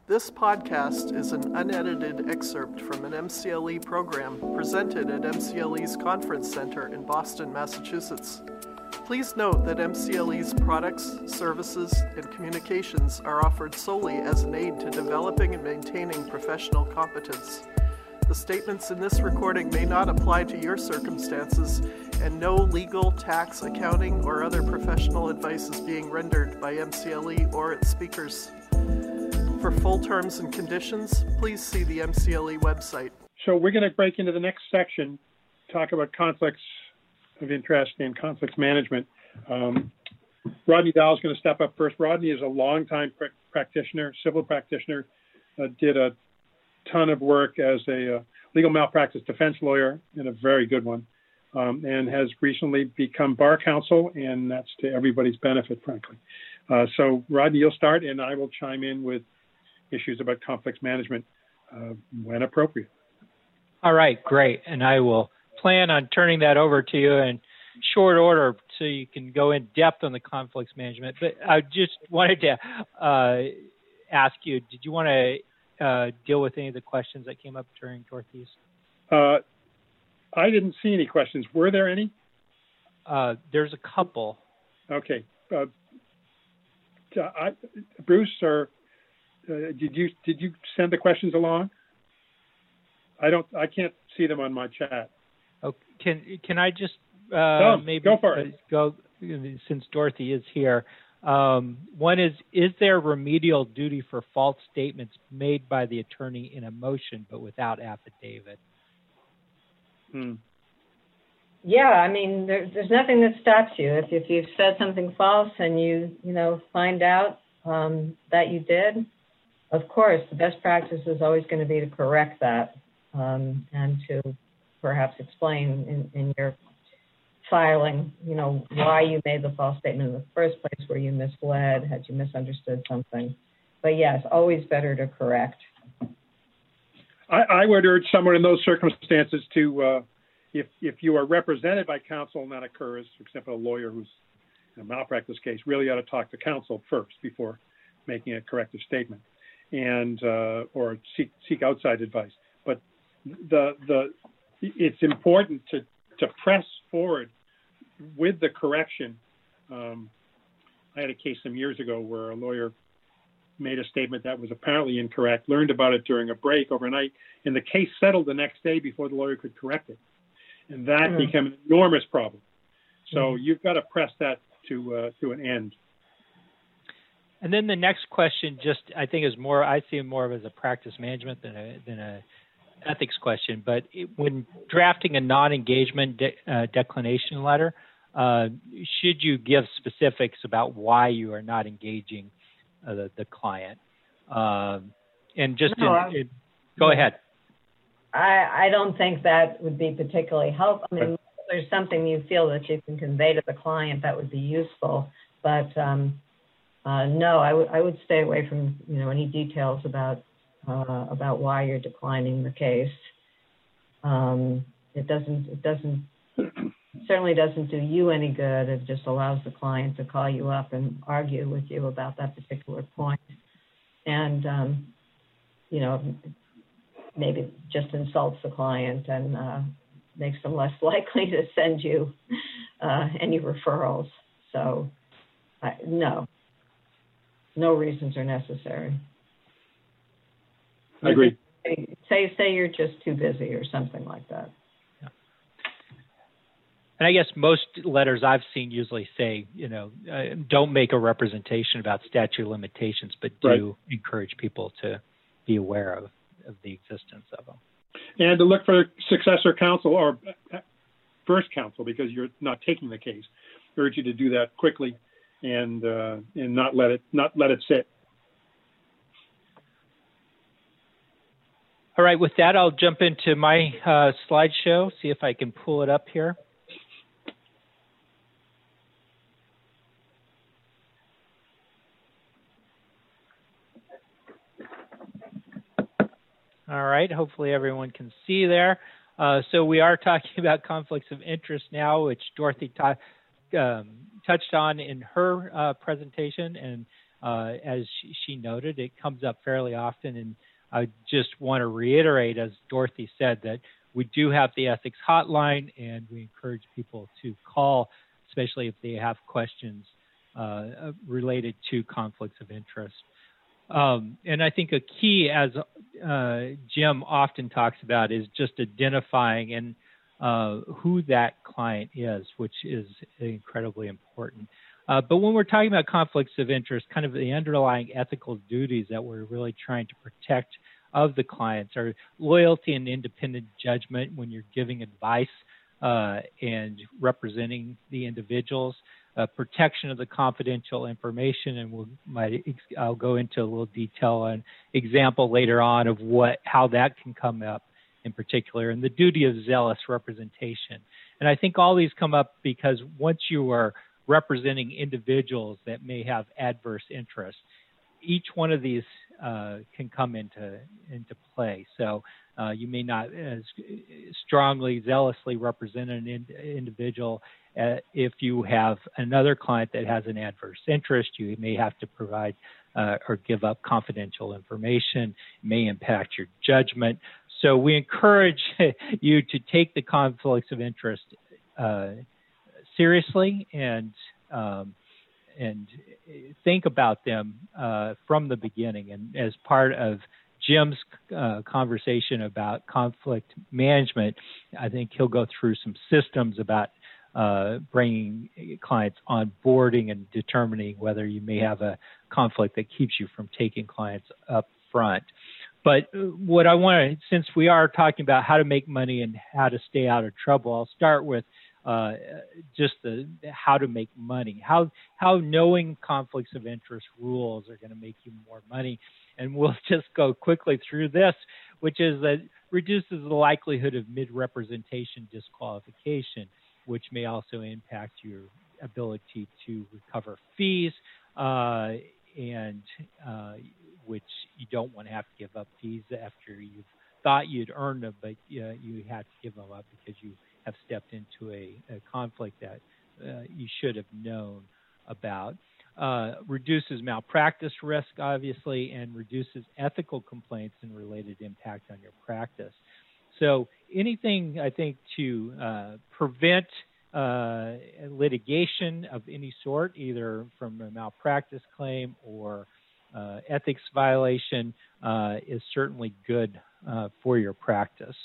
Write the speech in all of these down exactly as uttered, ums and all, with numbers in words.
This podcast is an unedited excerpt from an M C L E program presented at M C L E's Conference Center in Boston, Massachusetts. Please note that M C L E's products, services, and communications are offered solely as an aid to developing and maintaining professional competence. The statements in this recording may not apply to your circumstances, and no legal, tax, accounting, or other professional advice is being rendered by M C L E or its speakers. For full terms and conditions, please see the M C L E website. So we're going to break into the next section, talk about conflicts of interest and conflicts management. Um, Rodney Dahl is going to step up first. Rodney is a longtime pr- practitioner, civil practitioner, uh, did a ton of work as a uh, legal malpractice defense lawyer, and a very good one, um, and has recently become bar counsel, and that's to everybody's benefit, frankly. Uh, so Rodney, you'll start, and I will chime in with issues about conflicts management uh, when appropriate. All right, great. And I will plan on turning that over to you in short order so you can go in depth on the conflicts management. But I just wanted to uh, ask you, did you want to uh, deal with any of the questions that came up during Dorothy's? Uh, I didn't see any questions. Were there any? Uh, there's a couple. Okay. Uh, I, Bruce, or Uh, did you did you send the questions along? I don't. I can't see them on my chat. Oh, can can I just uh, oh, maybe go for it? Go since Dorothy is here. Um, one is: is there remedial duty for false statements made by the attorney in a motion but without affidavit? Hmm. Yeah, I mean, there, there's nothing that stops you if if you've said something false and you you know find out um, that you did. Of course, the best practice is always going to be to correct that um, and to perhaps explain in, in your filing, you know, why you made the false statement in the first place, where you misled, had you misunderstood something. But yes, always better to correct. I, I would urge someone in those circumstances to, uh, if if you are represented by counsel and that occurs, for example, a lawyer who's in a malpractice case, really ought to talk to counsel first before making a corrective statement, and uh, or seek seek outside advice. But the the it's important to to press forward with the correction. Um, I had a case some years ago where a lawyer made a statement that was apparently incorrect, learned about it during a break overnight, and the case settled the next day before the lawyer could correct it, and that mm-hmm. became an enormous problem. So mm-hmm. you've got to press that to uh, to an end. And then the next question, just I think is more, I see it more of as a practice management than a than a ethics question. But it, when drafting a non-engagement de, uh, declination letter, uh, should you give specifics about why you are not engaging uh, the, the client? Um, and just no, in, in, go yeah. ahead. I, I don't think that would be particularly helpful. I mean, if there's something you feel that you can convey to the client, that would be useful. But um, Uh, no, I, w- I would stay away from you know any details about uh, about why you're declining the case. Um, it doesn't it doesn't certainly doesn't do you any good. It just allows the client to call you up and argue with you about that particular point, and um, you know maybe just insults the client and uh, makes them less likely to send you uh, any referrals. So I, no. No reasons are necessary. I agree. Say, say you're just too busy or something like that. Yeah. And I guess most letters I've seen usually say, you know, uh, don't make a representation about statute of limitations, but do right. encourage people to be aware of, of the existence of them. And to look for successor counsel or first counsel, because you're not taking the case. I urge you to do that quickly. And uh, and not let it not let it sit. All right. With that, I'll jump into my uh, slideshow. See if I can pull it up here. All right. Hopefully, everyone can see there. Uh, so we are talking about conflicts of interest now, which Dorothy taught. Um, touched on in her uh, presentation, and uh, as she, she noted, it comes up fairly often. And I just want to reiterate, as Dorothy said, that we do have the ethics hotline, and we encourage people to call, especially if they have questions uh, related to conflicts of interest. Um, and I think a key, as uh, Jim often talks about, is just identifying and uh, who that client is, which is incredibly important. Uh, but when we're talking about conflicts of interest, kind of the underlying ethical duties that we're really trying to protect of the clients are loyalty and independent judgment when you're giving advice uh, and representing the individuals, uh, protection of the confidential information, and we'll, might, I'll go into a little detail on example later on of what how that can come up in particular, and the duty of zealous representation. And I think all these come up because once you are representing individuals that may have adverse interests, each one of these uh, can come into into play. So uh, you may not as strongly, zealously represent an in, individual. Uh, if you have another client that has an adverse interest, you may have to provide uh, or give up confidential information. It may impact your judgment. So we encourage you to take the conflicts of interest uh, seriously and um, and think about them uh, from the beginning. And as part of Jim's uh, conversation about conflict management, I think he'll go through some systems about uh, bringing clients on boarding and determining whether you may have a conflict that keeps you from taking clients up front. But what I want to, since we are talking about how to make money and how to stay out of trouble, I'll start with uh, just the how to make money, how how knowing conflicts of interest rules are going to make you more money. And we'll just go quickly through this, which is that reduces the likelihood of mid-representation disqualification, which may also impact your ability to recover fees, uh, and uh, which you don't want to have to give up fees after you've thought you'd earned them, but uh, you had to give them up because you have stepped into a, a conflict that uh, you should have known about. Uh, reduces malpractice risk, obviously, and reduces ethical complaints and related impact on your practice. So anything, I think, to uh, prevent uh, litigation of any sort, either from a malpractice claim or uh, ethics violation, uh, is certainly good uh, for your practice.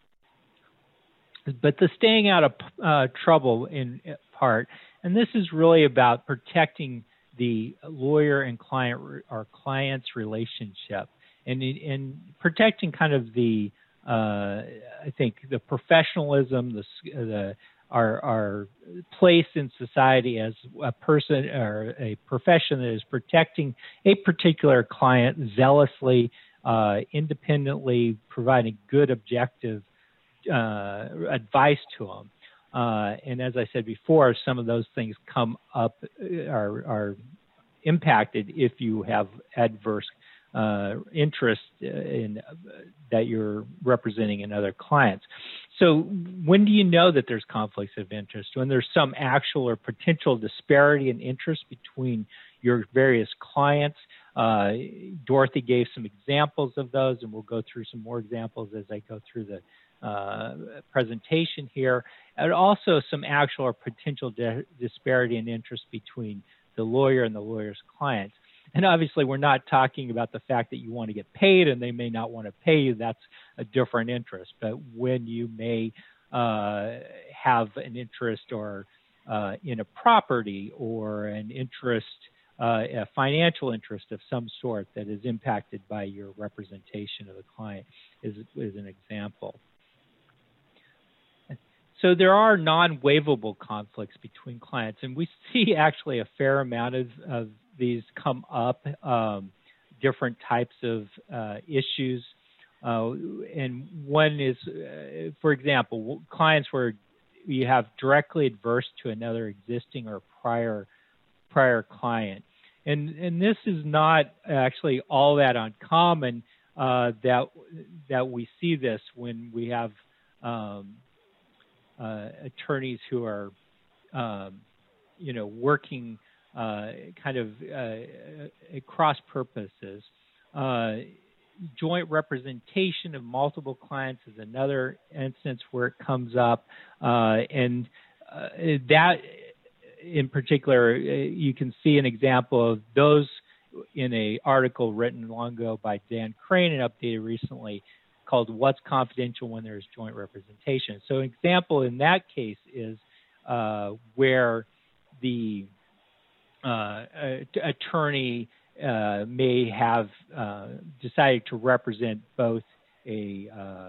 But the staying out of uh, trouble in part, and this is really about protecting the lawyer and client or client's relationship, and in protecting kind of the, uh, I think, the professionalism, the, the our, our place in society as a person or a profession that is protecting a particular client zealously, uh, independently, providing good, objective uh, advice to them. Uh, and as I said before, some of those things come up, are, are impacted if you have adverse uh, interest in uh, that you're representing in other clients. So when do you know that there's conflicts of interest? When there's some actual or potential disparity in interest between your various clients. Uh, Dorothy gave some examples of those, and we'll go through some more examples as I go through the Uh, presentation here, and also some actual or potential disparity in interest between the lawyer and the lawyer's clients. And obviously, we're not talking about the fact that you want to get paid and they may not want to pay you. That's a different interest. But when you may uh, have an interest or uh, in a property or an interest, uh, a financial interest of some sort that is impacted by your representation of the client is, is an example. So there are non-waivable conflicts between clients, and we see actually a fair amount of, of these come up, um, different types of uh, issues. Uh, and one is, uh, for example, clients where you have directly adverse to another existing or prior prior client. And, and this is not actually all that uncommon uh, that, that we see this when we have um, Uh, attorneys who are, um, you know, working uh, kind of uh, cross purposes. Uh, joint representation of multiple clients is another instance where it comes up, uh, and uh, that in particular, uh, you can see an example of those in an article written long ago by Dan Crane and updated recently called What's Confidential When There's Joint Representation. So an example in that case is uh, where the uh, attorney uh, may have uh, decided to represent both a, uh,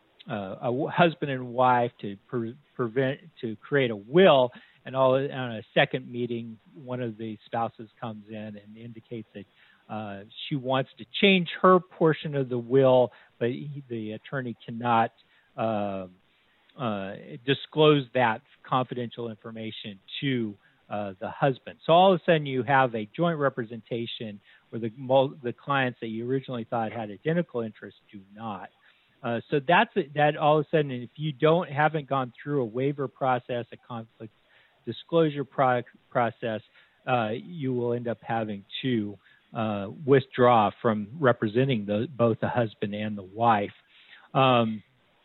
uh, a husband and wife to pre prevent to create a will, and all on a second meeting, one of the spouses comes in and indicates that uh, she wants to change her portion of the will, but he, the attorney cannot uh, uh, disclose that confidential information to uh, the husband. So all of a sudden you have a joint representation where the, the clients that you originally thought had identical interests do not. Uh, so that's that all of a sudden, if you don't haven't gone through a waiver process, a conflict disclosure pro process, uh, you will end up having to uh, withdraw from representing the, both the husband and the wife. Um,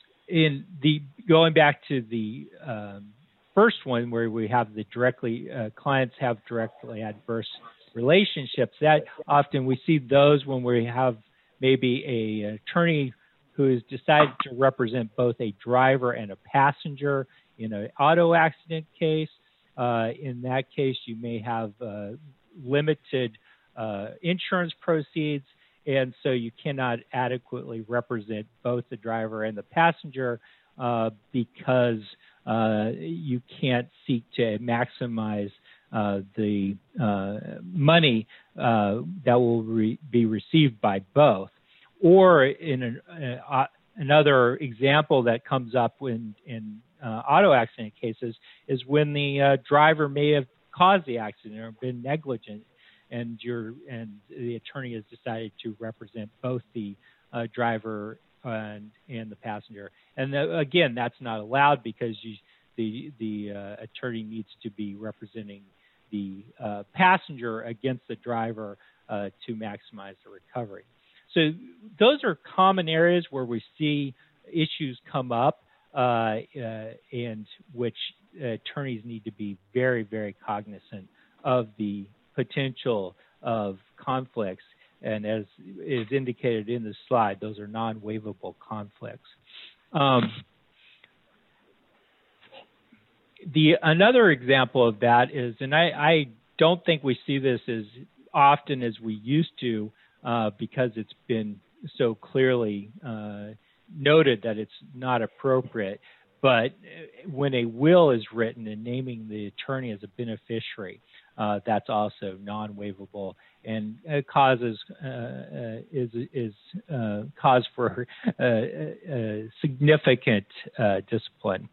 in the going back to the um, first one, where we have the directly uh, clients have directly adverse relationships, that often we see those when we have maybe a, an attorney who has decided to represent both a driver and a passenger in an auto accident case. Uh, in that case, you may have uh, limited uh, insurance proceeds, and so you cannot adequately represent both the driver and the passenger uh, because uh, you can't seek to maximize uh, the uh, money uh, that will re be received by both. Or in an, uh, another example that comes up in, in uh, auto accident cases is when the uh, driver may have caused the accident or been negligent, and you're, and the attorney has decided to represent both the uh, driver and, and the passenger. And the, again, that's not allowed because you, the, the uh, attorney needs to be representing the uh, passenger against the driver uh, to maximize the recovery. So those are common areas where we see issues come up uh, uh, and which uh, attorneys need to be very, very cognizant of the potential of conflicts. And as is indicated in the slide, those are non-waivable conflicts. Um, the another example of that is, and I, I don't think we see this as often as we used to, Uh, because it's been so clearly uh, noted that it's not appropriate. But when a will is written and naming the attorney as a beneficiary, uh, that's also non-waivable and uh, causes uh, uh, is is uh, cause for uh, uh, significant uh, discipline.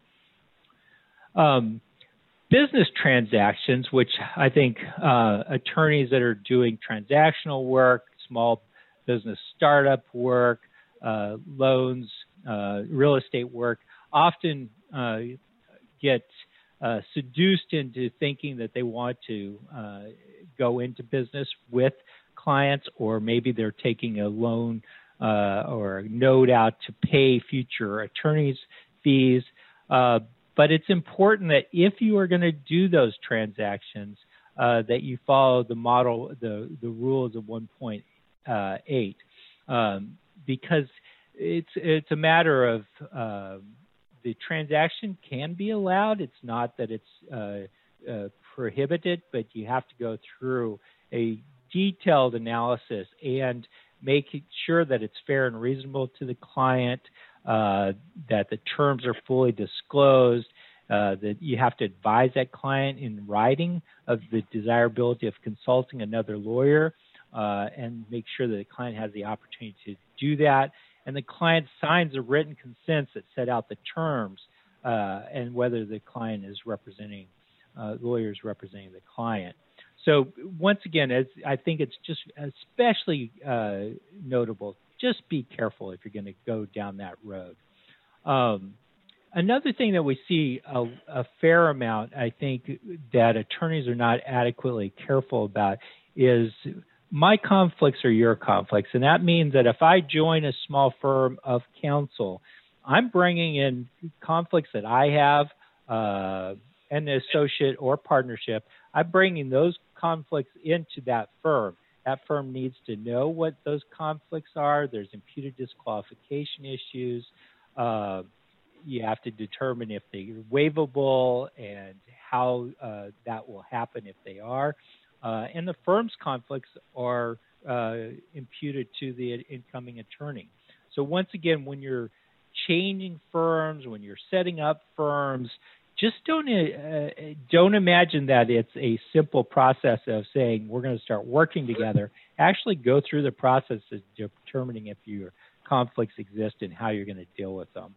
Um, Business transactions, which I think uh, attorneys that are doing transactional work, small business startup work, uh, loans, uh, real estate work, often uh, get uh, seduced into thinking that they want to uh, go into business with clients, or maybe they're taking a loan uh, or a note out to pay future attorneys' fees. Uh, But it's important that if you are going to do those transactions, uh, that you follow the model, the, the rules of one point eight, um, because it's, it's a matter of uh, the transaction can be allowed. It's not that it's uh, uh, prohibited, but you have to go through a detailed analysis and make sure that it's fair and reasonable to the client, Uh, that the terms are fully disclosed, uh, that you have to advise that client in writing of the desirability of consulting another lawyer, uh, and make sure that the client has the opportunity to do that. And the client signs a written consent that set out the terms uh, and whether the client is representing, uh, lawyers representing the client. So once again, as I think it's just especially uh, notable, just be careful if you're going to go down that road. Um, Another thing that we see a, a fair amount, I think, that attorneys are not adequately careful about is my conflicts are your conflicts. And that means that if I join a small firm of counsel, I'm bringing in conflicts that I have, uh, an associate or partnership. I'm bringing those conflicts into that firm. That firm needs to know what those conflicts are. There's imputed disqualification issues. Uh, you have to determine if they're waivable and how uh, that will happen if they are. Uh, and the firm's conflicts are uh, imputed to the incoming attorney. So once again, when you're changing firms, when you're setting up firms, just don't uh, don't imagine that it's a simple process of saying we're going to start working together. Actually go through the process of determining if your conflicts exist and how you're going to deal with them.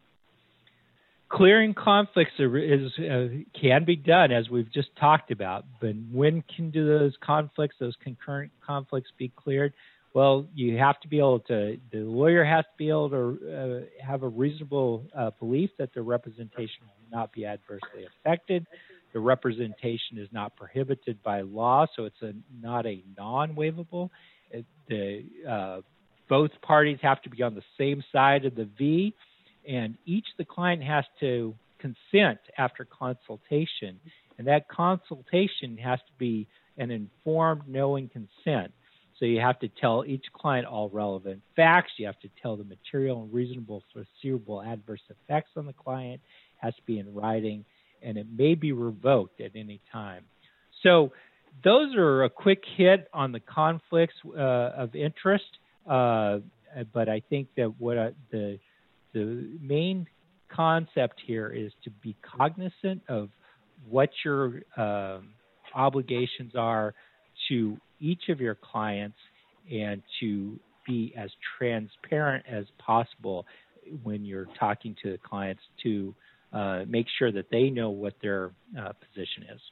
Clearing conflicts is, uh, can be done, as we've just talked about, but when can do those conflicts, those concurrent conflicts be cleared? Well, you have to be able to, the lawyer has to be able to uh, have a reasonable uh, belief that the representation will not be adversely affected. The representation is not prohibited by law, so it's a, not a non-waivable. It, the, uh, both parties have to be on the same side of the V, and each the client has to consent after consultation, and that consultation has to be an informed, knowing consent. So you have to tell each client all relevant facts. You have to tell the material and reasonable foreseeable adverse effects on the client. It has to be in writing, and it may be revoked at any time. So those are a quick hit on the conflicts uh, of interest, uh, but I think that what I, the the main concept here is to be cognizant of what your uh, obligations are to each of your clients and to be as transparent as possible when you're talking to the clients to uh, make sure that they know what their uh, position is.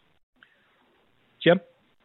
Jim?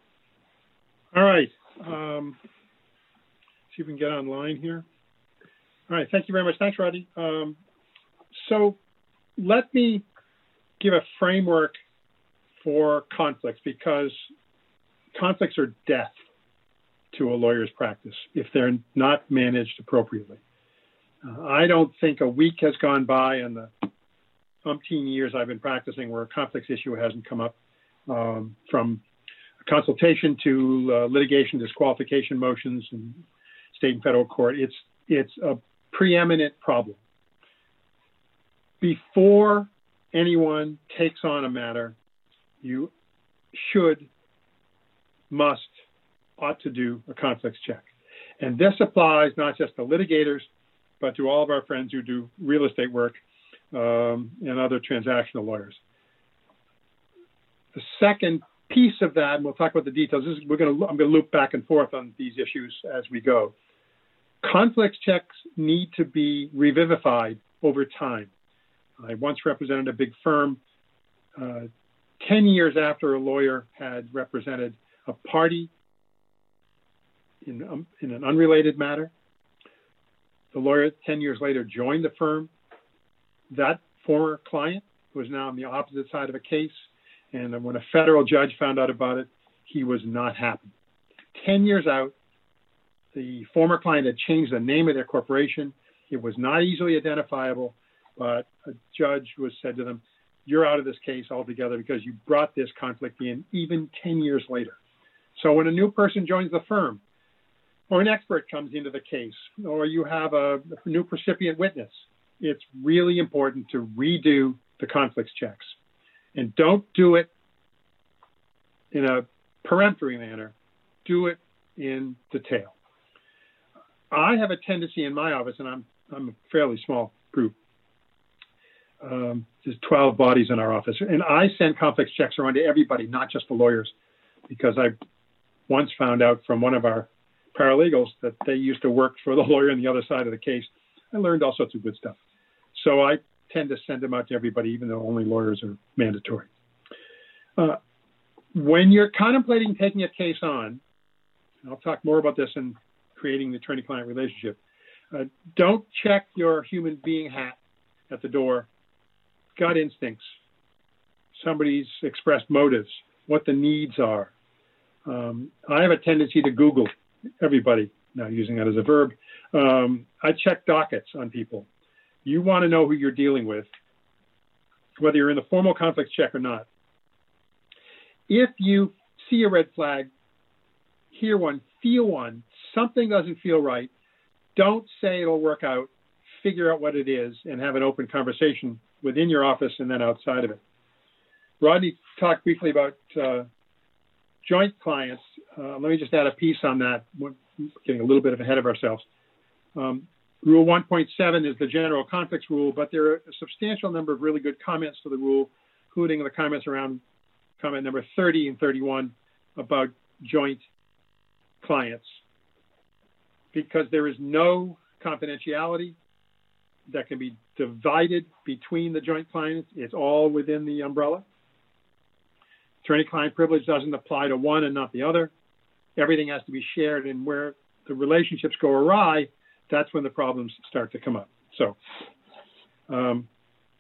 All right. Um, see if we can get online here. All right. Thank you very much. Thanks, Rodney. Um, so let me give a framework for conflicts, because conflicts are death to a lawyer's practice if they're not managed appropriately. Uh, I don't think a week has gone by in the umpteen years I've been practicing where a conflicts issue hasn't come up, um, from consultation to uh, litigation, disqualification motions in state and federal court. It's, it's a preeminent problem. Before anyone takes on a matter, you should, must, ought to do a conflicts check. And this applies not just to litigators, but to all of our friends who do real estate work um, and other transactional lawyers. The second piece of that, and we'll talk about the details, this is, we're going to, I'm going to loop back and forth on these issues as we go. Conflicts checks need to be revivified over time. I once represented a big firm uh, ten years after a lawyer had represented a party in, um, in an unrelated matter. The lawyer ten years later joined the firm. That former client was now on the opposite side of a case, and when a federal judge found out about it, he was not happy. ten years out, the former client had changed the name of their corporation. It was not easily identifiable, but a judge was said to them, you're out of this case altogether because you brought this conflict in even ten years later. So when a new person joins the firm, or an expert comes into the case, or you have a, a new recipient witness, it's really important to redo the conflicts checks. And don't do it in a peremptory manner. Do it in detail. I have a tendency in my office, and I'm, I'm a fairly small group. Um, there's twelve bodies in our office, and I send conflicts checks around to everybody, not just the lawyers, because I once found out from one of our paralegals that they used to work for the lawyer on the other side of the case. I learned all sorts of good stuff. So I tend to send them out to everybody, even though only lawyers are mandatory. Uh, when you're contemplating taking a case on, and I'll talk more about this in creating the attorney-client relationship, uh, don't check your human being hat at the door gut instincts, somebody's expressed motives, what the needs are. Um, I have a tendency to Google everybody, not using that as a verb. Um, I check dockets on people. You want to know who you're dealing with, whether you're in the formal conflicts check or not. If you see a red flag, hear one, feel one, something doesn't feel right, don't say it'll work out. Figure out what it is and have an open conversation within your office and then outside of it. Rodney talked briefly about uh, joint clients. Uh, let me just add a piece on that. We're getting a little bit ahead of ourselves. Um, Rule one point seven is the general conflicts rule, but there are a substantial number of really good comments to the rule, including the comments around comment number thirty and thirty-one about joint clients, because there is no confidentiality that can be divided between the joint clients. It's all within the umbrella. Attorney-client privilege doesn't apply to one and not the other. Everything has to be shared, and where the relationships go awry, that's when the problems start to come up. So um,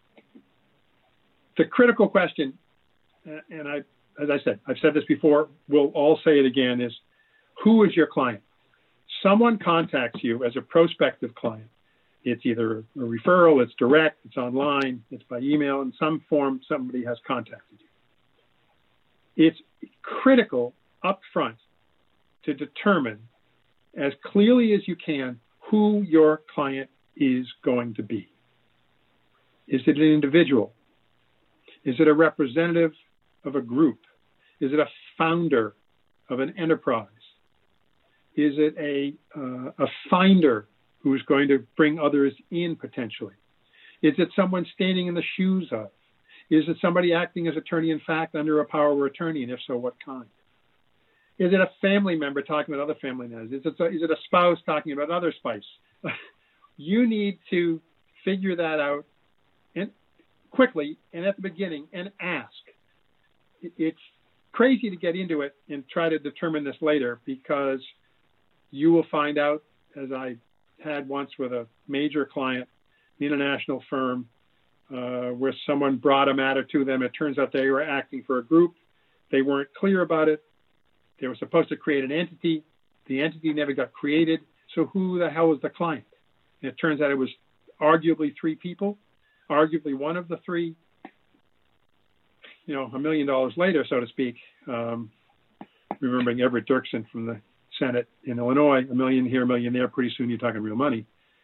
the critical question, and I, as I said, I've said this before, we'll all say it again, is who is your client? Someone contacts you as a prospective client. It's either a referral, it's direct, it's online, it's by email, in some form somebody has contacted you. It's critical up front to determine as clearly as you can who your client is going to be. Is it an individual? Is it a representative of a group? Is it a founder of an enterprise? Is it a, uh, a finder who's going to bring others in potentially? Is it someone standing in the shoes of? Is it somebody acting as attorney in fact under a power of attorney, and if so, what kind? Is it a family member talking about other family members? Is it a, is it a spouse talking about other spouse? You need to figure that out and quickly and at the beginning and ask. It, it's crazy to get into it and try to determine this later, because you will find out, as I had once with a major client, an international firm, uh, where someone brought a matter to them. It turns out they were acting for a group. They weren't clear about it. They were supposed to create an entity. The entity never got created. So who the hell was the client? And it turns out it was arguably three people, arguably one of the three. You know, a million dollars later, so to speak, um, remembering Everett Dirksen from the Senate in Illinois, a million here, a million there, pretty soon you're talking real money.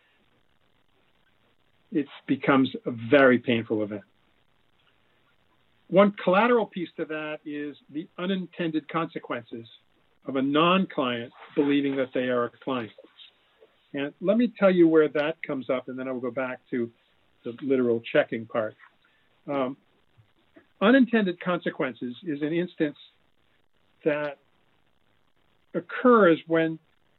It becomes a very painful event. One collateral piece to that is the unintended consequences of a non-client believing that they are a client. And let me tell you where that comes up, and then I will go back to the literal checking part. Um, unintended consequences is an instance that occurs when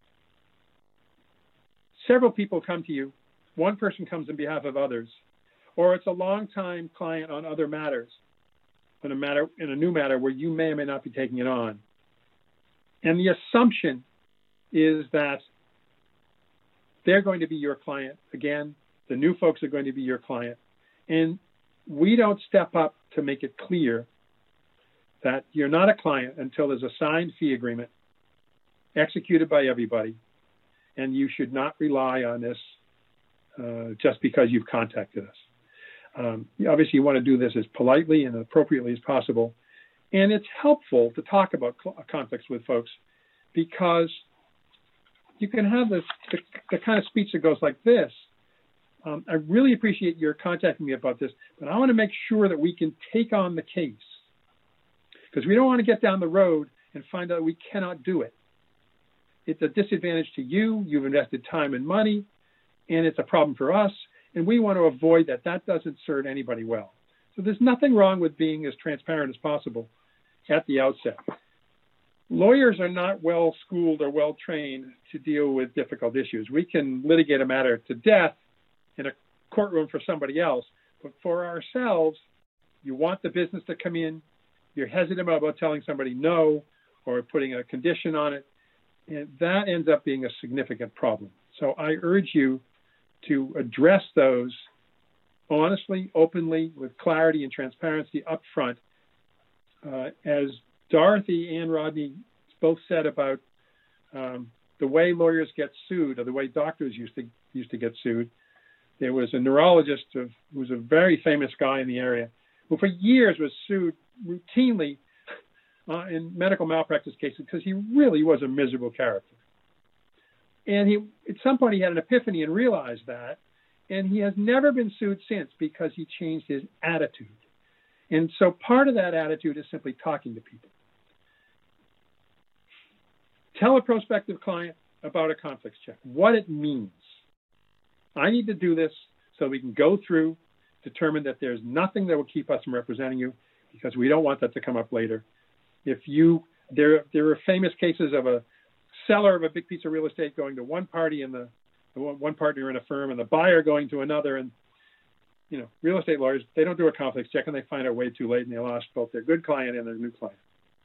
several people come to you, one person comes on behalf of others, or it's a long-time client on other matters, in a matter in a new matter where you may or may not be taking it on. And the assumption is that they're going to be your client. Again, the new folks are going to be your client. And we don't step up to make it clear that you're not a client until there's a signed fee agreement executed by everybody, and you should not rely on this uh, just because you've contacted us. Um, obviously, you want to do this as politely and appropriately as possible. And it's helpful to talk about conflicts with folks, because you can have this, the, the kind of speech that goes like this. Um, I really appreciate your contacting me about this, but I want to make sure that we can take on the case, because we don't want to get down the road and find out we cannot do it. It's a disadvantage to you. You've invested time and money, and it's a problem for us. And we want to avoid that. That doesn't serve anybody well. So there's nothing wrong with being as transparent as possible at the outset. Lawyers are not well schooled or well trained to deal with difficult issues. We can litigate a matter to death in a courtroom for somebody else, but for ourselves, you want the business to come in. You're hesitant about telling somebody no or putting a condition on it, and that ends up being a significant problem. So I urge you to address those honestly, openly, with clarity and transparency up front. Uh, as Dorothy and Rodney both said about um, the way lawyers get sued, or the way doctors used to used to get sued, there was a neurologist of, who was a very famous guy in the area, who for years was sued routinely uh, in medical malpractice cases because he really was a miserable character. And he, at some point, he had an epiphany and realized that, and he has never been sued since because he changed his attitude. And so part of that attitude is simply talking to people. Tell a prospective client about a conflicts check, what it means. I need to do this so we can go through, determine that there's nothing that will keep us from representing you, because we don't want that to come up later. If you, there, there are famous cases of a seller of a big piece of real estate going to one party and the, the one partner in a firm, and the buyer going to another. And, you know, real estate lawyers, they don't do a conflicts check, and they find out way too late, and they lost both their good client and their new client.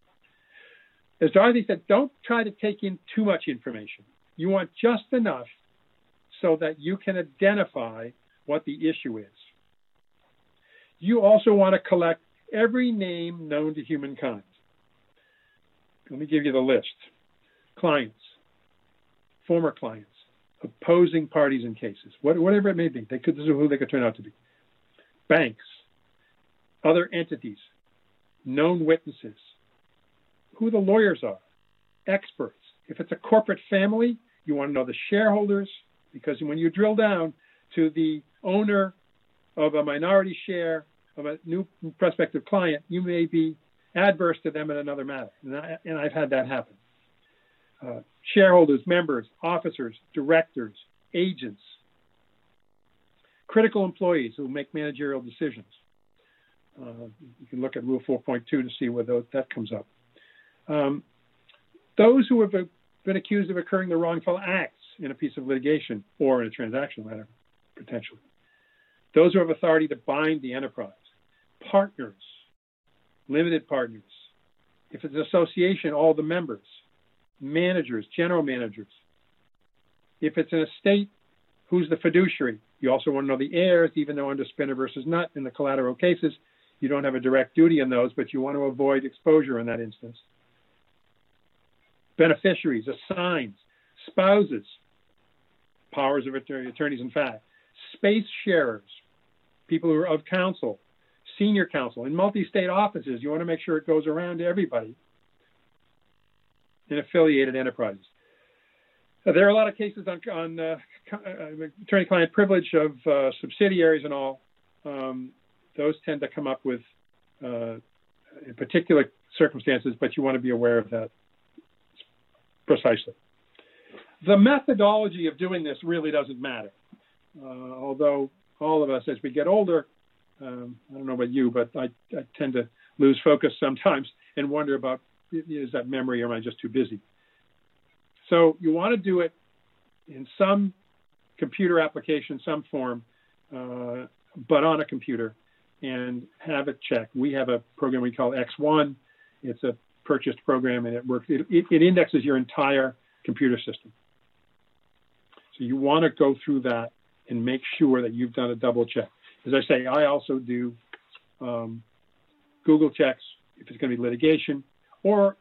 As Dorothy said, don't try to take in too much information. You want just enough so that you can identify what the issue is. You also want to collect every name known to humankind. Let me give you the list. Clients, former clients, opposing parties in cases, whatever it may be. They could, this is who they could turn out to be. Banks, other entities, known witnesses, who the lawyers are, experts. If it's a corporate family, you want to know the shareholders, because when you drill down to the owner of a minority share of a new prospective client, you may be adverse to them in another matter. And, I, and I've had that happen. Uh, shareholders, members, officers, directors, agents, critical employees who make managerial decisions. Uh, you can look at Rule four point two to see where those, that comes up. Um, those who have been accused of occurring the wrongful acts in a piece of litigation or in a transaction matter, potentially. Those who have authority to bind the enterprise. Partners, limited partners. If it's an association, all the members. Managers, general managers. If it's an estate, who's the fiduciary? You also want to know the heirs, even though under Spinner versus Nutt in the collateral cases, you don't have a direct duty in those, but you want to avoid exposure in that instance. Beneficiaries, assigns, spouses, powers of attorneys in fact, space sharers, people who are of counsel, senior counsel. In multi-state offices, you want to make sure it goes around to everybody. In affiliated enterprises. Uh, there are a lot of cases on, on uh, attorney-client privilege of uh, subsidiaries and all. Um, those tend to come up with uh, in particular circumstances, but you want to be aware of that precisely. The methodology of doing this really doesn't matter. Uh, although all of us, as we get older, um, I don't know about you, but I, I tend to lose focus sometimes and wonder about, is that memory or am I just too busy? So you want to do it in some computer application, some form, uh, but on a computer, and have it checked. We have a program we call X one. It's a purchased program, and it works. It, it, it indexes your entire computer system. So you want to go through that and make sure that you've done a double check. As I say, I also do um, Google checks if it's going to be litigation, or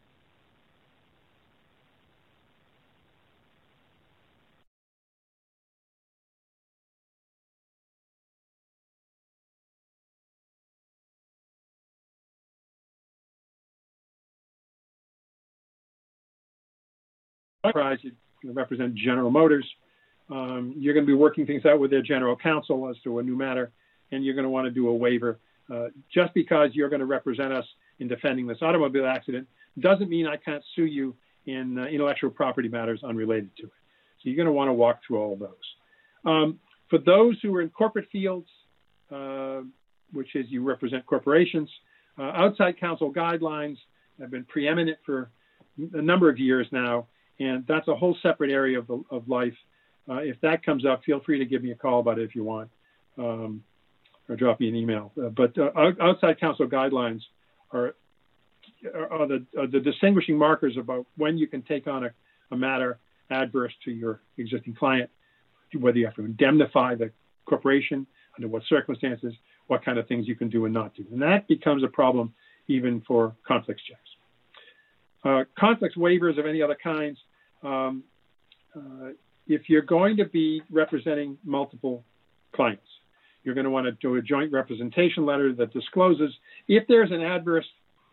you represent General Motors. Um, you're going to be working things out with their general counsel as to a new matter, and you're going to want to do a waiver. Uh, just because you're going to represent us in defending this automobile accident doesn't mean I can't sue you in uh, intellectual property matters unrelated to it. So you're going to want to walk through all of those. Um, for those who are in corporate fields, uh, which is you represent corporations, uh, outside counsel guidelines have been preeminent for a number of years now, and that's a whole separate area of, the, of life. Uh, if that comes up, feel free to give me a call about it if you want, um, or drop me an email. Uh, but uh, outside counsel guidelines are, are, the, are the distinguishing markers about when you can take on a, a matter adverse to your existing client, whether you have to indemnify the corporation, under what circumstances, what kind of things you can do and not do. And that becomes a problem even for conflicts checks. Uh, conflicts waivers of any other kinds, um, uh, if you're going to be representing multiple clients, you're going to want to do a joint representation letter that discloses if there's an adverse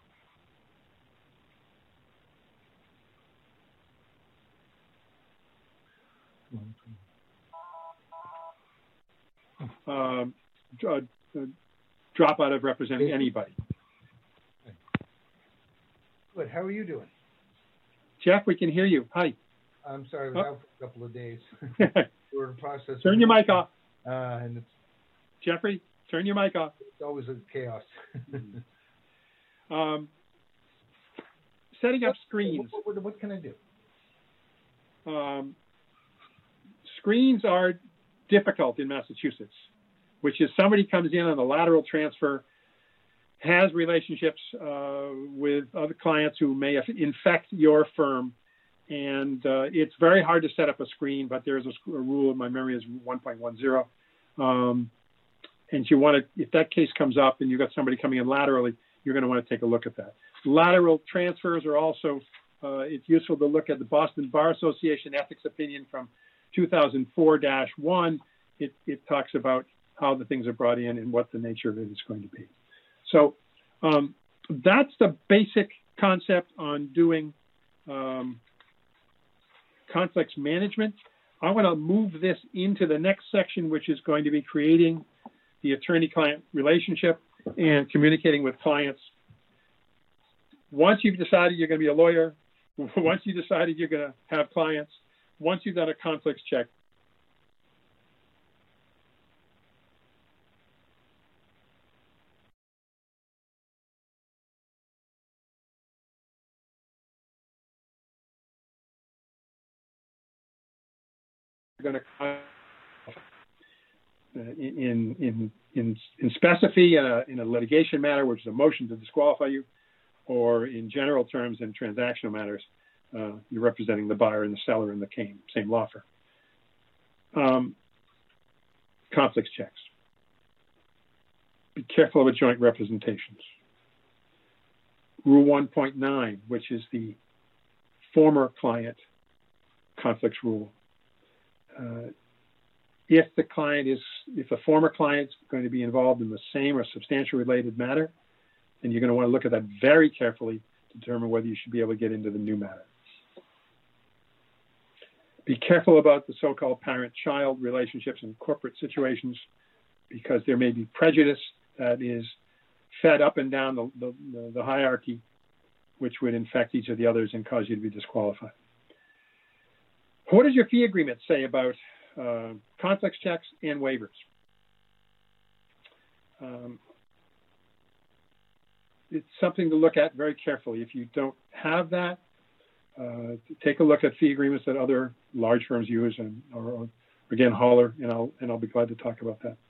um, uh, drop out of representing anybody. Good. How are you doing? Jeff, we can hear you. Hi. I'm sorry, I was Oh. out for a couple of days. We're in the process. Turn your mic off. Uh, and it's, Jeffrey, turn your mic off. it's always a chaos. Um, setting up screens. What, what, what can I do? Um, screens are difficult in Massachusetts, which is somebody comes in on a lateral transfer, has relationships uh, with other clients who may infect your firm, and uh, it's very hard to set up a screen, but there's a, a rule, my memory is one point one zero. Um, and you want to, if that case comes up and you've got somebody coming in laterally, you're going to want to take a look at that. Lateral transfers are also, uh, it's useful to look at the Boston Bar Association ethics opinion from two thousand four dash one. It, it talks about how the things are brought in and what the nature of it is going to be. So um, that's the basic concept on doing um, conflicts management. I want to move this into the next section, which is going to be creating the attorney-client relationship and communicating with clients. Once you've decided you're going to be a lawyer, once you decided you're going to have clients, once you've done a conflicts check, you're going to uh, in in in in specificity in a, in a litigation matter, which is a motion to disqualify you, or in general terms in transactional matters, uh, you're representing the buyer and the seller in the same same law firm. Um, conflicts checks. Be careful with joint representations. Rule one point nine, which is the former client conflicts rule. Uh, if the client is, if a former client is going to be involved in the same or substantially related matter, then you're going to want to look at that very carefully to determine whether you should be able to get into the new matter. Be careful about the so-called parent-child relationships in corporate situations, because there may be prejudice that is fed up and down the, the, the hierarchy, which would infect each of the others and cause you to be disqualified. What does your fee agreement say about uh, conflicts checks and waivers? Um, it's something to look at very carefully. If you don't have that, uh, take a look at fee agreements that other large firms use, and or, or again, holler, and I'll and I'll be glad to talk about that.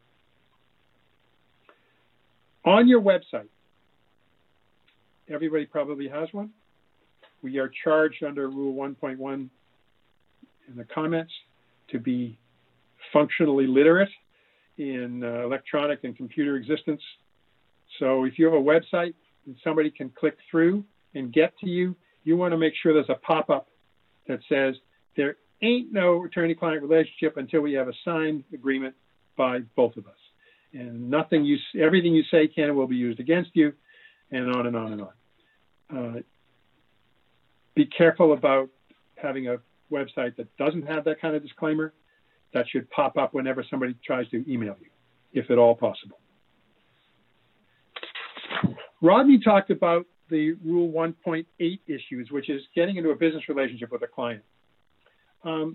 On your website, everybody probably has one. We are charged under Rule one point one in the comments to be functionally literate in uh, electronic and computer existence. So if you have a website and somebody can click through and get to you, you want to make sure there's a pop-up that says there ain't no attorney-client relationship until we have a signed agreement by both of us. And nothing you, everything you say can and will be used against you, and on and on and on. Uh, be careful about having a website that doesn't have that kind of disclaimer. That should pop up whenever somebody tries to email you, if at all possible. Rodney talked about the Rule one point eight issues, which is getting into a business relationship with a client. Um,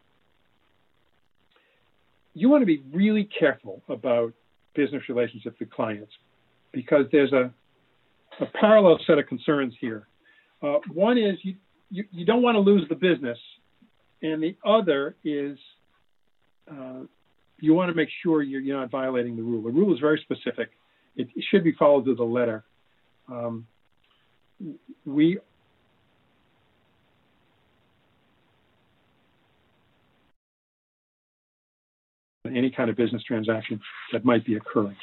you want to be really careful about business relationships with clients, because there's a, a parallel set of concerns here. Uh, one is you, you, you don't want to lose the business, and the other is uh, you want to make sure you're, you're not violating the rule. The rule is very specific. It, it should be followed to the letter. Um, we any kind of business transaction that might be occurring.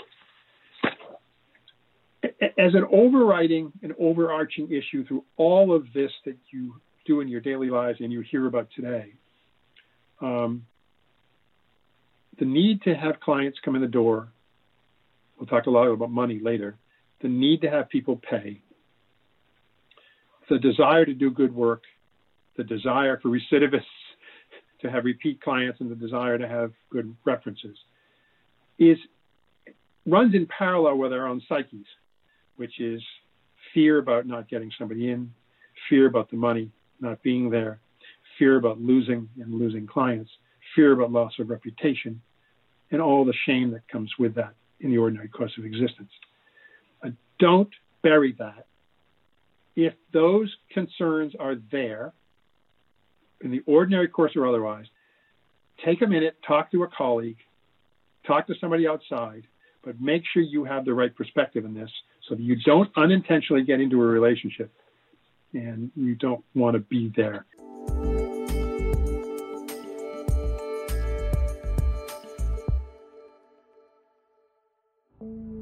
As an overriding and overarching issue through all of this that you do in your daily lives and you hear about today, um, the need to have clients come in the door, we'll talk a lot about money later, the need to have people pay, the desire to do good work, the desire for recidivists to have repeat clients, and the desire to have good references is runs in parallel with our own psyches, which is fear about not getting somebody in, fear about the money not being there, fear about losing and losing clients, fear about loss of reputation, and all the shame that comes with that in the ordinary course of existence. Uh, don't bury that. If those concerns are there, in the ordinary course or otherwise, take a minute, talk to a colleague, talk to somebody outside, but make sure you have the right perspective in this so that you don't unintentionally get into a relationship and you don't want to be there. Thank you.